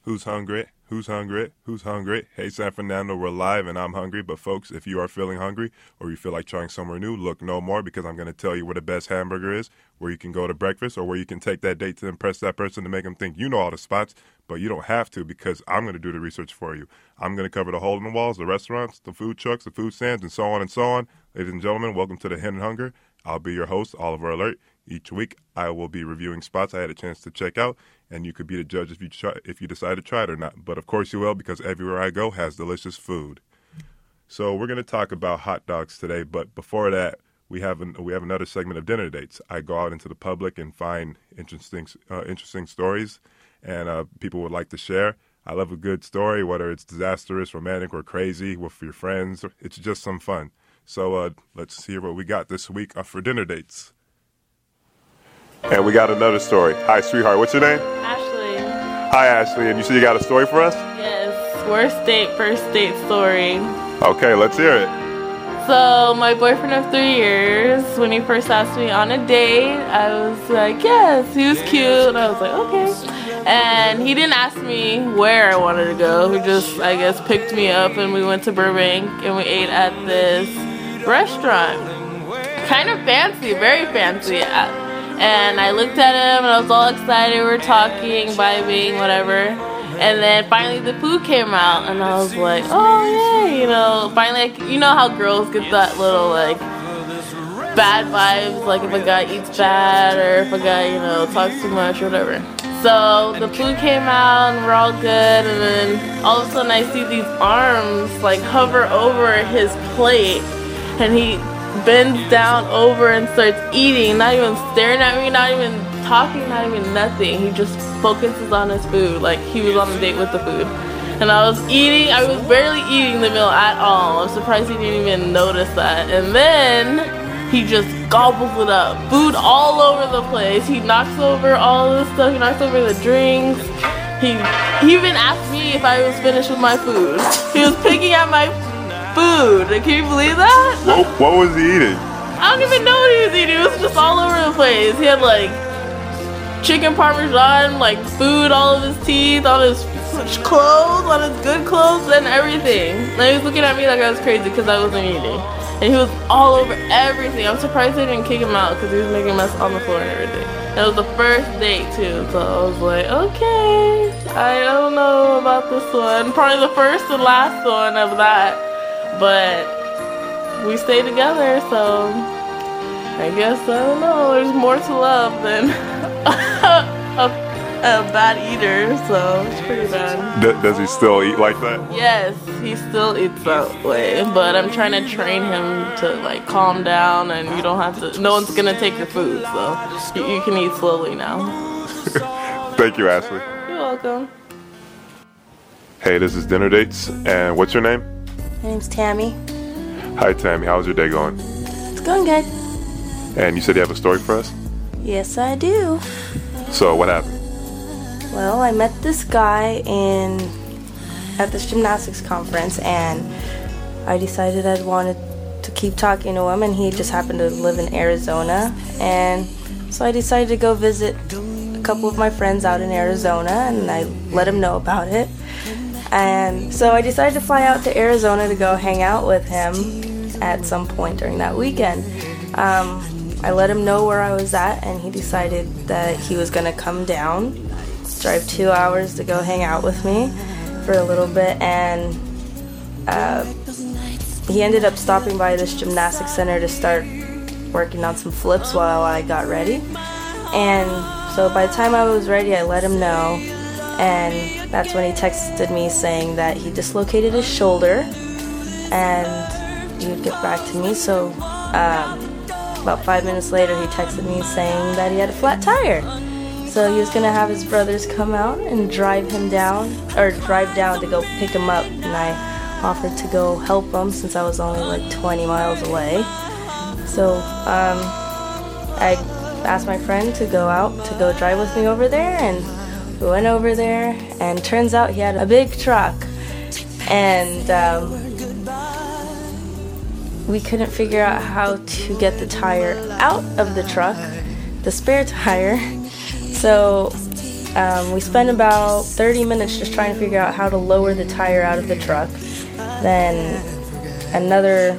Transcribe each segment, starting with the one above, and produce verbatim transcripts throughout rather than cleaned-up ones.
Who's hungry? Who's hungry? Who's hungry? Hey, San Fernando, we're live and I'm hungry. But folks, if you are feeling hungry or you feel like trying somewhere new, look no more because I'm going to tell you where the best hamburger is, where you can go to breakfast or where you can take that date to impress that person to make them think you know all the spots. But you don't have to because I'm going to do the research for you. I'm going to cover the hole in the walls, the restaurants, the food trucks, the food stands, and so on and so on. Ladies and gentlemen, welcome to the Hidden Hunger. I'll be your host, Oliver Alert. Each week, I will be reviewing spots I had a chance to check out, and you could be the judge if you try, if you decide to try it or not. But of course you will, because everywhere I go has delicious food. So we're going to talk about hot dogs today, but before that, we have an, we have another segment of dinner dates. I go out into the public and find interesting uh, interesting stories, and uh, people would like to share. I love a good story, whether it's disastrous, romantic, or crazy with your friends. It's just some fun. So uh, let's hear what we got this week uh, for dinner dates. And we got another story. Hi, sweetheart. What's your name? Ashley. Hi, Ashley. And you said you got a story for us? Yes. Worst date, first date story. Okay, let's hear it. So, my boyfriend of three years, when he first asked me on a date, I was like, yes, he was cute. And I was like, okay. And he didn't ask me where I wanted to go. He just, I guess, picked me up and we went to Burbank and we ate at this restaurant. Kind of fancy, very fancy. And I looked at him and I was all excited. We were talking, vibing, whatever. And then finally the food came out and I was like, oh yeah, you know, finally, like, you know how girls get that little like bad vibes, like if a guy eats bad or if a guy, you know, talks too much or whatever. So the food came out and we're all good, and then all of a sudden I see these arms like hover over his plate and he bends down over and starts eating, not even staring at me, not even talking, not even nothing. He just focuses on his food like he was on a date with the food. And I was eating, I was barely eating the meal at all. I'm surprised he didn't even notice that. And then he just gobbles it up. Food all over the place. He knocks over all this stuff, he knocks over the drinks. He, he even asked me if I was finished with my food. He was picking at my food. Can you believe that? What, what was he eating? I don't even know what he was eating. It was just all over the place. He had like chicken parmesan, like food all of his teeth, all his clothes, all his good clothes, and everything. And he was looking at me like I was crazy because I wasn't eating. And he was all over everything. I'm surprised they didn't kick him out because he was making a mess on the floor and everything. It was the first date too, so I was like, okay, I don't know about this one. Probably the first and last one of that. But we stay together, so I guess, I don't know, there's more to love than a, a bad eater, so it's pretty bad. D- does he still eat like that? Yes, he still eats that way, but I'm trying to train him to like calm down, and you don't have to, no one's gonna take your food, so you, you can eat slowly now. Thank you, Ashley. You're welcome. Hey, this is Dinner Dates, and what's your name? My name's Tammy. Hi, Tammy. How's your day going? It's going good. And you said you have a story for us? Yes, I do. So, what happened? Well, I met this guy in at this gymnastics conference, and I decided I wanted to keep talking to him, and he just happened to live in Arizona, and so I decided to go visit a couple of my friends out in Arizona, and I let him know about it. And so I decided to fly out to Arizona to go hang out with him at some point during that weekend. Um, I let him know where I was at, and he decided that he was going to come down, drive two hours to go hang out with me for a little bit, and uh, he ended up stopping by this gymnastics center to start working on some flips while I got ready. And so by the time I was ready, I let him know. And that's when he texted me saying that he dislocated his shoulder and he would get back to me. So um, about five minutes later, he texted me saying that he had a flat tire. So he was going to have his brothers come out and drive him down, or drive down to go pick him up. And I offered to go help him since I was only like twenty miles away. So um, I asked my friend to go out to go drive with me over there, and we went over there, and turns out he had a big truck, and um, we couldn't figure out how to get the tire out of the truck, the spare tire. So Um, we spent about thirty minutes just trying to figure out how to lower the tire out of the truck. Then another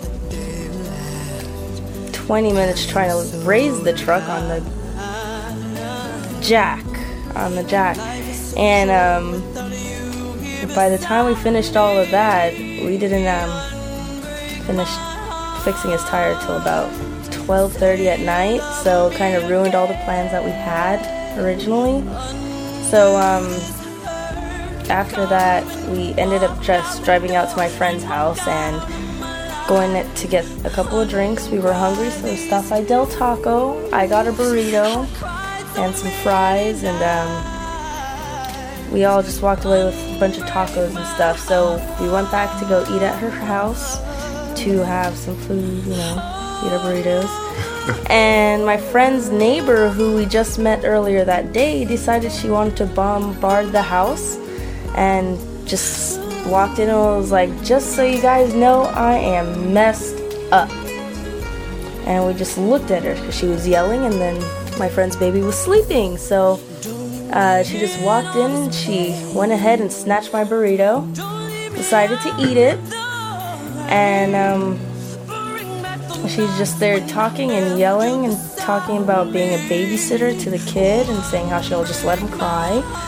twenty minutes trying to raise the truck on the jack, on the jack. And um, by the time we finished all of that, we didn't um, finish fixing his tire till about twelve thirty at night, so it kind of ruined all the plans that we had originally. So um, after that, we ended up just driving out to my friend's house and going to get a couple of drinks. We were hungry, so we stopped by Del Taco. I got a burrito and some fries, and um, we all just walked away with a bunch of tacos and stuff. So we went back to go eat at her house to have some food, you know, eat our burritos. And my friend's neighbor, who we just met earlier that day, decided she wanted to bombard the house and just walked in and was like, just so you guys know, I am messed up. And we just looked at her because she was yelling, and then my friend's baby was sleeping. So uh, she just walked in, she went ahead and snatched my burrito, decided to eat it, and um, she's just there talking and yelling and talking about being a babysitter to the kid and saying how she'll just let him cry.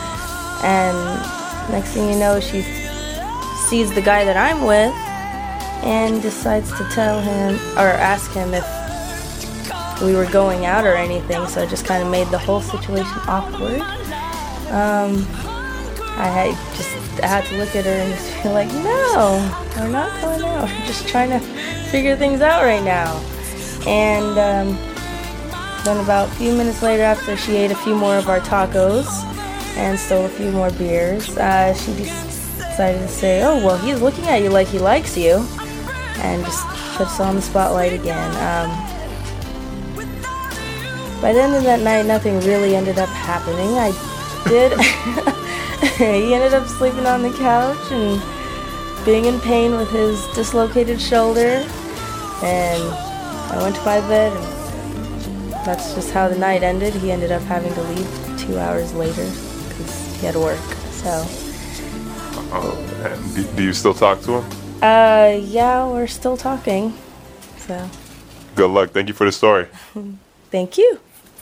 And next thing you know, she sees the guy that I'm with and decides to tell him or ask him if we were going out or anything. So it just kind of made the whole situation awkward. Um, I had just I had to look at her and just feel like, no, we're not going out. We're just trying to figure things out right now. And um, then about a few minutes later, after she ate a few more of our tacos and stole a few more beers, uh, she decided to say, oh, well, he's looking at you like he likes you, and just puts on the spotlight again. Um, by the end of that night, nothing really ended up happening. I did... He ended up sleeping on the couch and being in pain with his dislocated shoulder, and I went to my bed, and that's just how the night ended. He ended up having to leave two hours later because he had to work. So. Oh, do, do you still talk to him? Uh, yeah, we're still talking. So. Good luck. Thank you for the story. Thank you.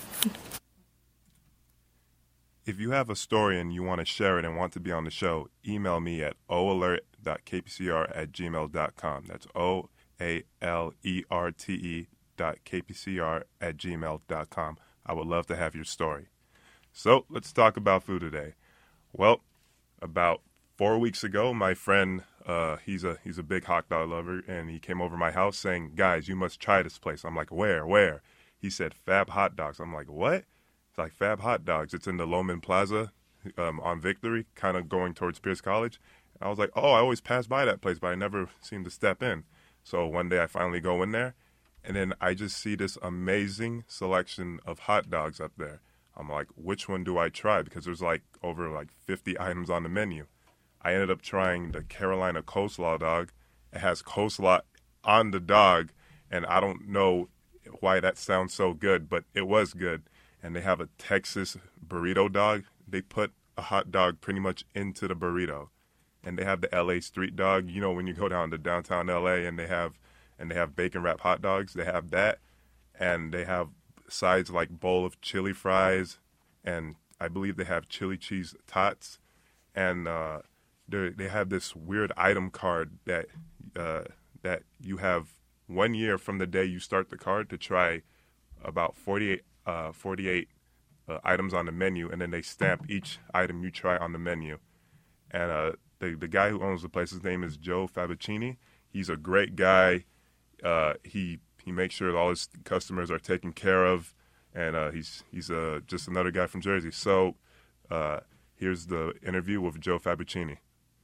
If you have a story and you want to share it and want to be on the show, email me at o alert dot k p c r at gmail dot com. That's O A L E R T E dot K P C R at gmail dot com. I would love to have your story. So let's talk about food today. Well, about four weeks ago, my friend, uh, he's a he's a big hot dog lover, and he came over my house saying, guys, you must try this place. I'm like, where, where? He said, Fab Hot Dogs. I'm like, what? It's like Fab Hot Dogs. It's in the Loman Plaza um, on Victory, kind of going towards Pierce College. And I was like, oh, I always pass by that place, but I never seem to step in. So one day I finally go in there, and then I just see this amazing selection of hot dogs up there. I'm like, which one do I try? Because there's like over like fifty items on the menu. I ended up trying the Carolina Coleslaw dog. It has coleslaw on the dog, and I don't know why that sounds so good, but it was good. And they have a Texas burrito dog. They put a hot dog pretty much into the burrito. And they have the L A street dog. You know, when you go down to downtown L A and they have and they have bacon wrap hot dogs, they have that. And they have sides like bowl of chili fries, and I believe they have chili cheese tots. And uh, they have this weird item card that uh, that you have one year from the day you start the card to try about forty-eight Uh, forty-eight uh, items on the menu, and then they stamp each item you try on the menu. And uh, the the guy who owns the place, his name is Joe Fabicini. He's a great guy. Uh, he he makes sure that all his customers are taken care of, and uh, he's he's uh, just another guy from Jersey. So uh, here's the interview with Joe Fabicini.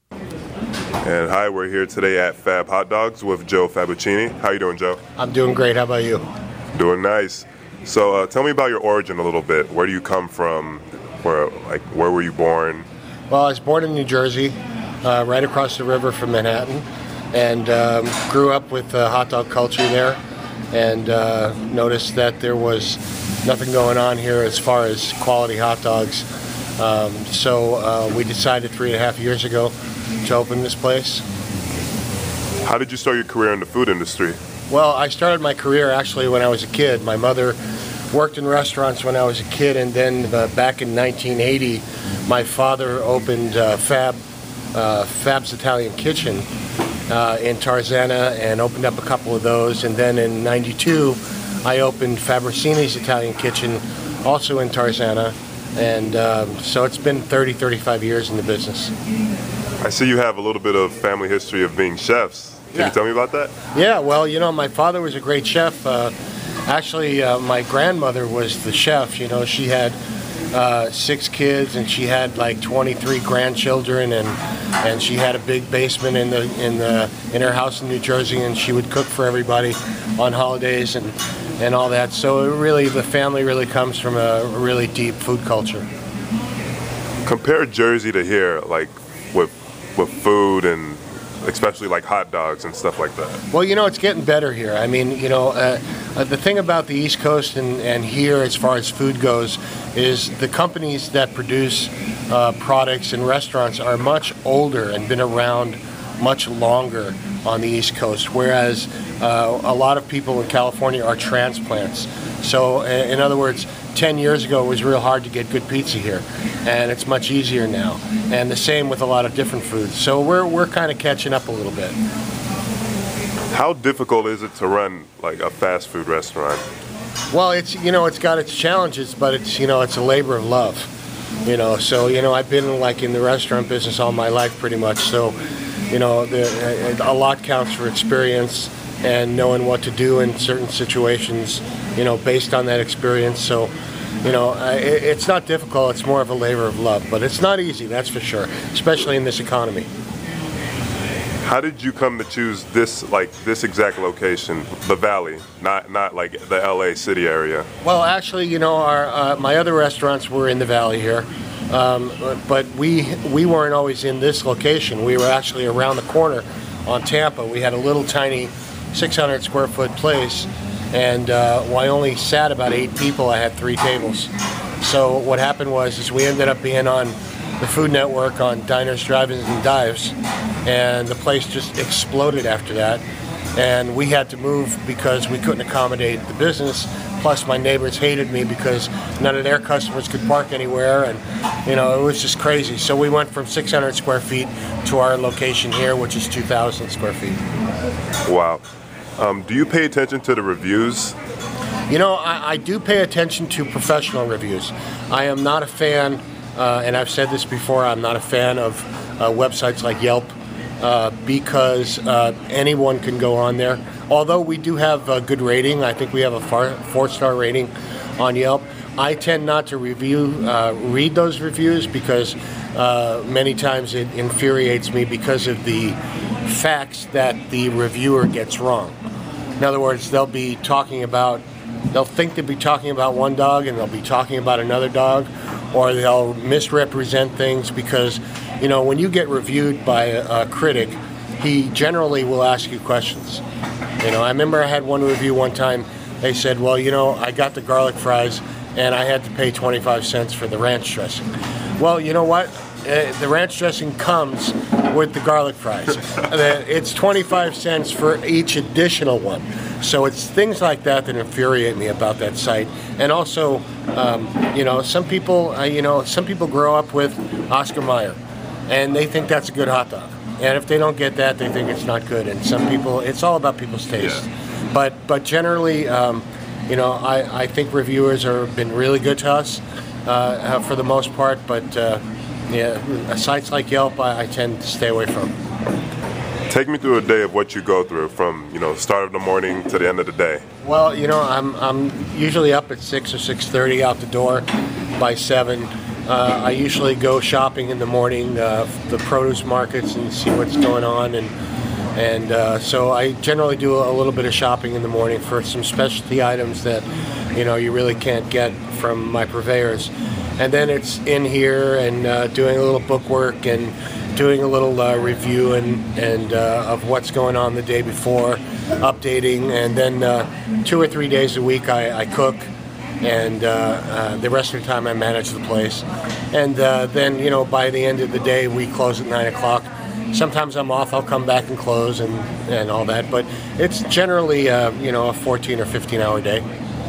And hi, we're here today at Fab Hot Dogs with Joe Fabicini. How you doing, Joe? I'm doing great. How about you? Doing nice. So uh, tell me about your origin a little bit. Where do you come from? Where like where were you born? Well, I was born in New Jersey, uh, right across the river from Manhattan, and um, grew up with uh, hot dog culture there, and uh, noticed that there was nothing going on here as far as quality hot dogs Um, so uh, we decided three and a half years ago to open this place. How did you start your career in the food industry? Well, I started my career actually when I was a kid. My mother worked in restaurants when I was a kid, and then uh, back in nineteen eighty, my father opened uh, Fab, uh, Fab's Italian Kitchen uh, in Tarzana, and opened up a couple of those. And then in ninety-two, I opened Fabricini's Italian Kitchen, also in Tarzana. And um, so it's been thirty, thirty-five years in the business. I see you have a little bit of family history of being chefs. Can Yeah. you tell me about that? Yeah, well, you know, my father was a great chef. Uh, actually, uh, my grandmother was the chef. You know, she had uh, six kids, and she had like twenty-three grandchildren, and and she had a big basement in the in the in her house in New Jersey, and she would cook for everybody on holidays and and all that. So it really, the family really comes from a really deep food culture. Compare Jersey to here, like with with food and especially like hot dogs and stuff like that. Well, you know, it's getting better here. I mean, you know, uh, uh, the thing about the East Coast and, and here as far as food goes is the companies that produce uh, products and restaurants are much older and been around much longer on the East Coast, whereas uh, a lot of people in California are transplants. So, uh, in other words, ten years ago it was real hard to get good pizza here, and it's much easier now. And the same with a lot of different foods. So we're we're kind of catching up a little bit. How difficult is it to run like a fast food restaurant? Well, it's you know it's got its challenges, but it's you know it's a labor of love. You know, so you know I've been like in the restaurant business all my life pretty much. So, you know, the, a lot counts for experience and knowing what to do in certain situations. You know, based on that experience. So, you know, it, it's not difficult. It's more of a labor of love, but it's not easy. That's for sure, especially in this economy. How did you come to choose this, like this exact location, the Valley, not not like the L A city area? Well, actually, you know, our uh, my other restaurants were in the Valley here, um, but we we weren't always in this location. We were actually around the corner on Tampa. We had a little tiny six hundred square foot place, and uh, while I only sat about eight people, I had three tables. So what happened was is we ended up being on the Food Network on Diners, Drive-Ins, and Dives, and the place just exploded after that. And we had to move because we couldn't accommodate the business. Plus, my neighbors hated me because none of their customers could park anywhere, and you know it was just crazy. So we went from six hundred square feet to our location here, which is two thousand square feet. Wow. Um, do you pay attention to the reviews? You know, I, I do pay attention to professional reviews. I am not a fan, uh, and I've said this before, I'm not a fan of uh, websites like Yelp uh, because uh, anyone can go on there. Although we do have a good rating, I think we have a far, four-star rating on Yelp. I tend not to review, uh, read those reviews because uh, many times it infuriates me because of the facts that the reviewer gets wrong. In other words, they'll be talking about, they'll think they'll be talking about one dog and they'll be talking about another dog, or they'll misrepresent things because, you know, when you get reviewed by a, a critic, he generally will ask you questions. You know, I remember I had one review one time, they said, well, you know, I got the garlic fries and I had to pay twenty-five cents for the ranch dressing. Well, you know what? Uh, the ranch dressing comes with the garlic fries. It's twenty-five cents for each additional one. So it's things like that that infuriate me about that site. And also, um, you know, some people, uh, you know, some people grow up with Oscar Mayer, and they think that's a good hot dog. And if they don't get that, they think it's not good. And some people, it's all about people's taste. Yeah. But but generally, um, you know, I, I think reviewers have been really good to us uh, for the most part. But uh, yeah, sites like Yelp, I, I tend to stay away from. Take me through a day of what you go through from, you know, start of the morning to the end of the day. Well, you know, I'm I'm usually up at six or six thirty, out the door by seven. Uh, I usually go shopping in the morning, uh, the produce markets, and see what's going on, and and uh, so I generally do a little bit of shopping in the morning for some specialty items that, you know, you really can't get from my purveyors. And then it's in here and uh, doing a little book work and doing a little uh, review and, and uh, of what's going on the day before, updating, and then uh, two or three days a week I, I cook, and uh, uh, the rest of the time I manage the place. And uh, then, you know, by the end of the day, we close at nine o'clock. Sometimes I'm off, I'll come back and close and, and all that, but it's generally, uh, you know, a fourteen or fifteen hour day.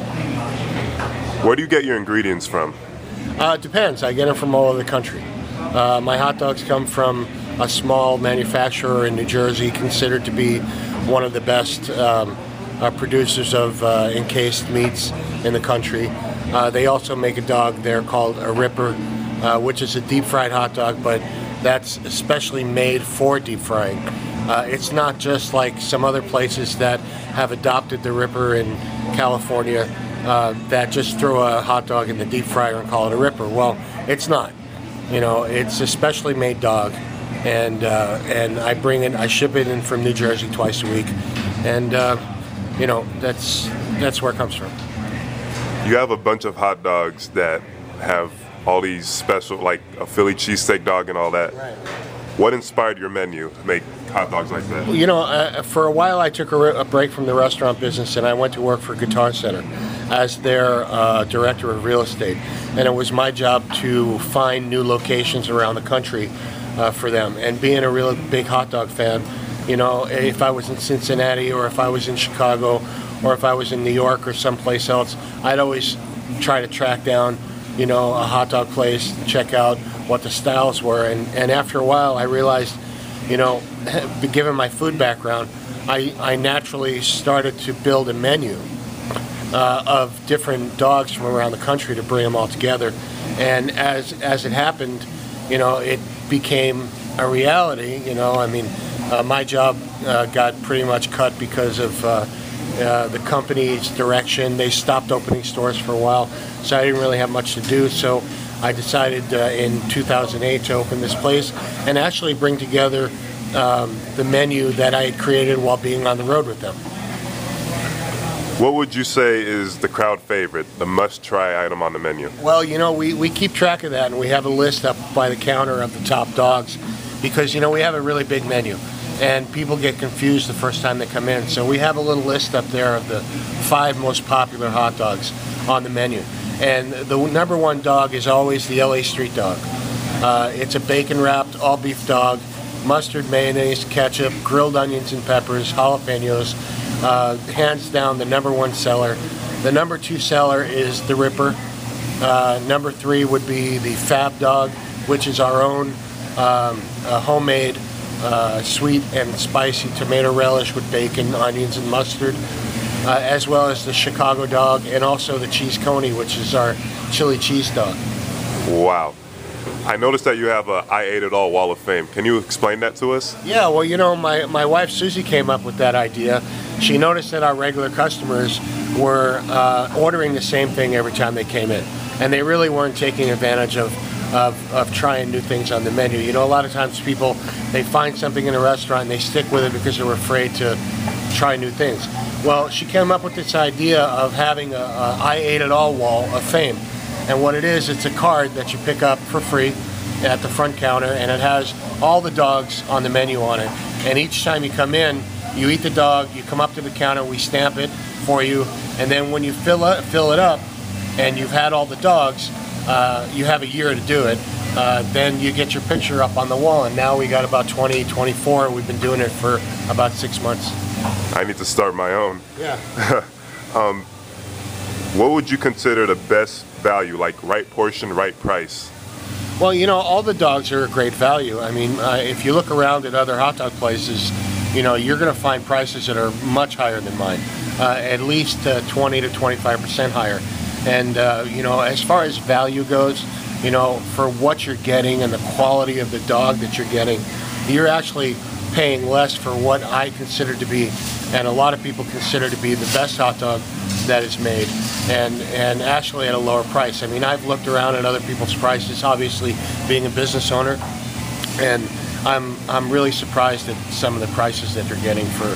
Where do you get your ingredients from? Uh, it depends. I get them from all over the country. Uh, my hot dogs come from a small manufacturer in New Jersey, considered to be one of the best um, uh, producers of uh, encased meats in the country. Uh, they also make a dog there called a Ripper, uh, which is a deep fried hot dog, but that's especially made for deep frying. Uh, it's not just like some other places that have adopted the Ripper in California uh, that just throw a hot dog in the deep fryer and call it a Ripper. Well, it's not. You know, it's a specially made dog, and uh, and I bring it, I ship it in from New Jersey twice a week, and uh, you know, that's that's where it comes from. You have a bunch of hot dogs that have all these special, like a Philly cheesesteak dog and all that. Right. What inspired your menu to make hot dogs like that? You know, uh, for a while I took a, re- a break from the restaurant business and I went to work for Guitar Center as their uh, director of real estate. And it was my job to find new locations around the country uh, for them. And being a real big hot dog fan, you know, if I was in Cincinnati or if I was in Chicago or if I was in New York or someplace else, I'd always try to track down, you know, a hot dog place, check out what the styles were. And, and after a while, I realized, you know, given my food background, I, I naturally started to build a menu uh, of different dogs from around the country to bring them all together. And as as it happened, you know, it became a reality. You know, I mean, uh, my job uh, got pretty much cut because of uh, uh, the company's direction. They stopped opening stores for a while, so I didn't really have much to do. So I decided uh, in two thousand eight to open this place and actually bring together um, the menu that I had created while being on the road with them. What would you say is the crowd favorite, the must-try item on the menu? Well, you know, we, we keep track of that, and we have a list up by the counter of the top dogs because, you know, we have a really big menu, and people get confused the first time they come in. So we have a little list up there of the five most popular hot dogs on the menu. And the number one dog is always the L A Street Dog. Uh, it's a bacon-wrapped, all-beef dog, mustard, mayonnaise, ketchup, grilled onions and peppers, jalapenos. Uh, hands down, the number one seller. The number two seller is the Ripper. Uh, number three would be the Fab Dog, which is our own um, uh, homemade uh, sweet and spicy tomato relish with bacon, onions, and mustard. Uh, as well as the Chicago Dog and also the Cheese Coney, which is our chili cheese dog. Wow. I noticed that you have a I Ate It All Wall of Fame. Can you explain that to us? Yeah, well, you know, my, my wife Susie came up with that idea. She noticed that our regular customers were uh, ordering the same thing every time they came in. And they really weren't taking advantage of, of, of trying new things on the menu. You know, a lot of times people, they find something in a restaurant and they stick with it because they're afraid to try new things. Well, she came up with this idea of having a, a I Ate It All Wall of Fame. And what it is, it's a card that you pick up for free at the front counter, and it has all the dogs on the menu on it. And each time you come in, you eat the dog, you come up to the counter, we stamp it for you, and then when you fill it, fill it up and you've had all the dogs, uh, you have a year to do it, uh, then you get your picture up on the wall. And now we got about twenty, twenty-four, we've been doing it for about six months. I need to start my own. Yeah. um, what would you consider the best value, like right portion, right price? Well, you know, all the dogs are a great value. I mean, uh, if you look around at other hot dog places, you know, you're going to find prices that are much higher than mine, uh, at least uh, twenty to twenty-five percent higher. And, uh, you know, as far as value goes, you know, for what you're getting and the quality of the dog that you're getting, you're actually paying less for what I consider to be, and a lot of people consider to be, the best hot dog that is made, and and actually at a lower price. I mean, I've looked around at other people's prices, obviously being a business owner, and I'm I'm really surprised at some of the prices that they're getting for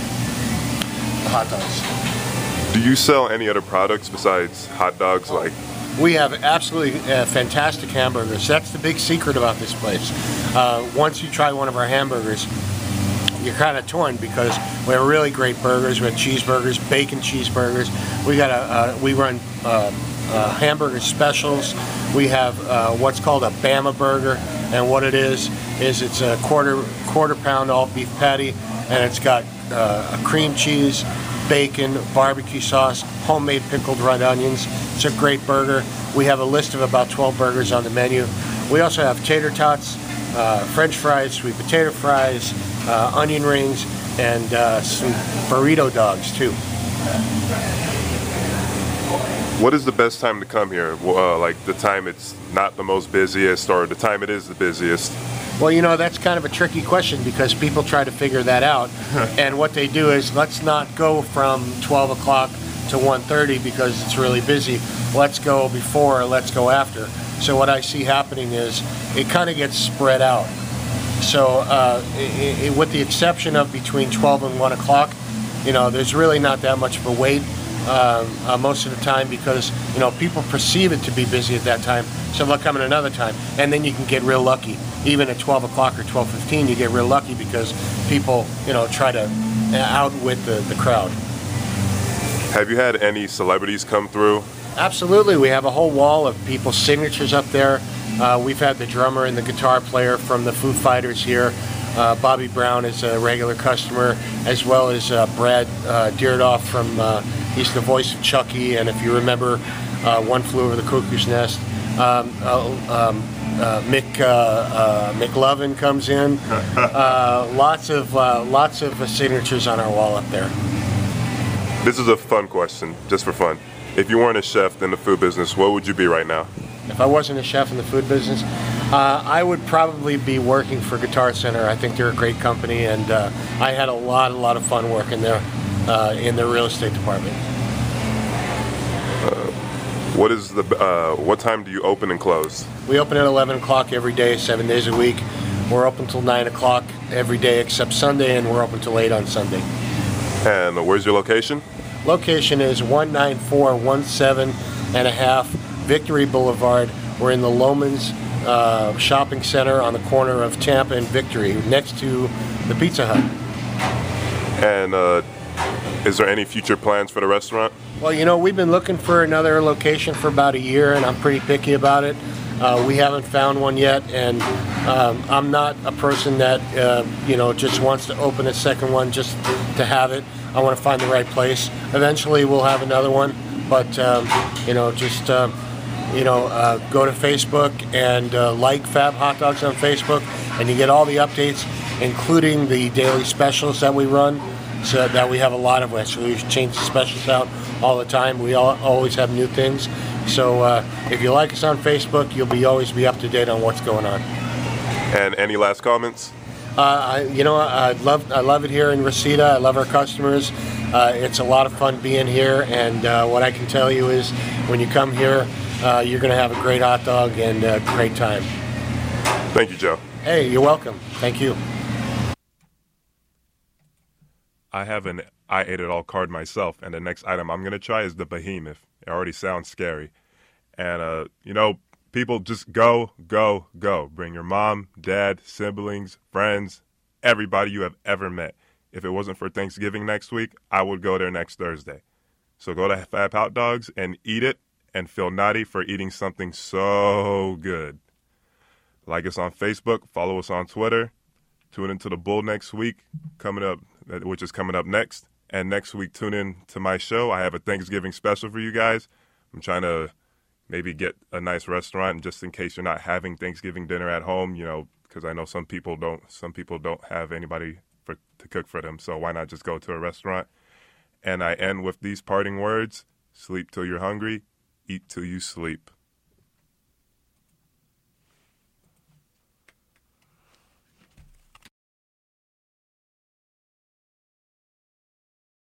hot dogs. Do you sell any other products besides hot dogs? Like, we have absolutely uh, fantastic hamburgers. That's the big secret about this place. Uh, once you try one of our hamburgers, you're kind of torn because we have really great burgers. We have cheeseburgers, bacon cheeseburgers. We got a uh, we run uh, uh, hamburger specials. We have uh, what's called a Bama burger, and what it is is it's a quarter quarter pound all beef patty, and it's got uh, a cream cheese, bacon, barbecue sauce, homemade pickled red onions. It's a great burger. We have a list of about twelve burgers on the menu. We also have tater tots, uh, French fries, sweet potato fries, uh, onion rings, and uh, some burrito dogs too. What is the best time to come here? Uh, like the time it's not the most busiest, or the time it is the busiest? Well, you know, that's kind of a tricky question because people try to figure that out. And what they do is, let's not go from twelve o'clock to one thirty because it's really busy. Let's go before, or let's go after. So what I see happening is it kind of gets spread out. So uh, it, it, with the exception of between twelve and one o'clock, you know, there's really not that much of a wait. Um, uh, most of the time, because you know people perceive it to be busy at that time, so they'll come in another time, and then you can get real lucky. Even at twelve o'clock or twelve fifteen, you get real lucky because people, you know, try to outwit the, the crowd. Have you had any celebrities come through? Absolutely, we have a whole wall of people's signatures up there. Uh, we've had the drummer and the guitar player from the Foo Fighters here. Uh, Bobby Brown is a regular customer, as well as uh, Brad uh, Deardoff from. Uh, He's the voice of Chucky, and if you remember, uh, One Flew Over the Cuckoo's Nest. Um, uh, um, uh, Mick uh, uh, McLovin comes in. Uh, lots of uh, lots of uh, signatures on our wall up there. This is a fun question, just for fun. If you weren't a chef in the food business, what would you be right now? If I wasn't a chef in the food business, uh, I would probably be working for Guitar Center. I think they're a great company, and uh, I had a lot, a lot of fun working there. Uh, in the real estate department. Uh, what is the? Uh, what time do you open and close? We open at eleven o'clock every day, seven days a week. We're open till nine o'clock every day except Sunday, and we're open till eight on Sunday. And uh, where's your location? Location is one nine four one seven and a half Victory Boulevard. We're in the Lomans uh, Shopping Center on the corner of Tampa and Victory, next to the Pizza Hut. And. Uh, Is there any future plans for the restaurant? Well, you know, we've been looking for another location for about a year, and I'm pretty picky about it. Uh, we haven't found one yet, and um, I'm not a person that, uh, you know, just wants to open a second one just to have it. I want to find the right place. Eventually, we'll have another one, but, um, you know, just, uh, you know, uh, go to Facebook and uh, like Fab Hot Dogs on Facebook, and you get all the updates, including the daily specials that we run. So that we have a lot of which. So we change the specials out all the time. We all, always have new things. So uh, if you like us on Facebook, you'll be always be up to date on what's going on. And any last comments? Uh, I, you know, I love I love it here in Reseda. I love our customers. Uh, it's a lot of fun being here. And uh, what I can tell you is, when you come here, uh, you're going to have a great hot dog and a great time. Thank you, Joe. Hey, you're welcome. Thank you. I have an I ate it all card myself, and the next item I'm going to try is the Behemoth. It already sounds scary. And, uh, you know, people just go, go, go. Bring your mom, dad, siblings, friends, everybody you have ever met. If it wasn't for Thanksgiving next week, I would go there next Thursday. So go to Fab Hot Dogs and eat it and feel naughty for eating something so good. Like us on Facebook, follow us on Twitter. Tune into the Bull next week, coming up, which is coming up next. And next week, tune in to my show. I have a Thanksgiving special for you guys. I'm trying to maybe get a nice restaurant, just in case you're not having Thanksgiving dinner at home, you know, because I know some people don't. Some people don't have anybody for, to cook for them. So why not just go to a restaurant? And I end with these parting words: sleep till you're hungry, eat till you sleep.